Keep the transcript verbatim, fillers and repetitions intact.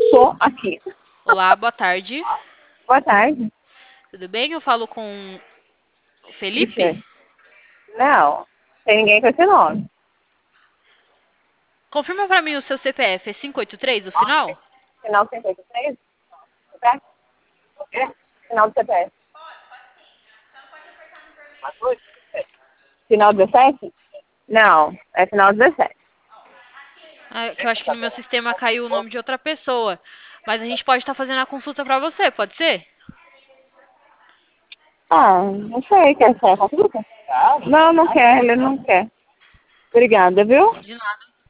Tô aqui. Olá, boa tarde. Boa tarde. Tudo bem? Eu falo com o Felipe? Richard. Não, tem ninguém com esse nome. Confirma pra mim o seu C P F. É cinco oito três o final? Final cento e oitenta e três? C P F? É. Final do C P F. Final dezessete? Não, é final dezessete. Ah, que eu acho que no meu sistema caiu o nome de outra pessoa. Mas a gente pode estar fazendo a consulta pra você, pode ser? Ah, não sei, quer ser consulta? Não, não quer, ele não quer. Obrigada, viu? De nada.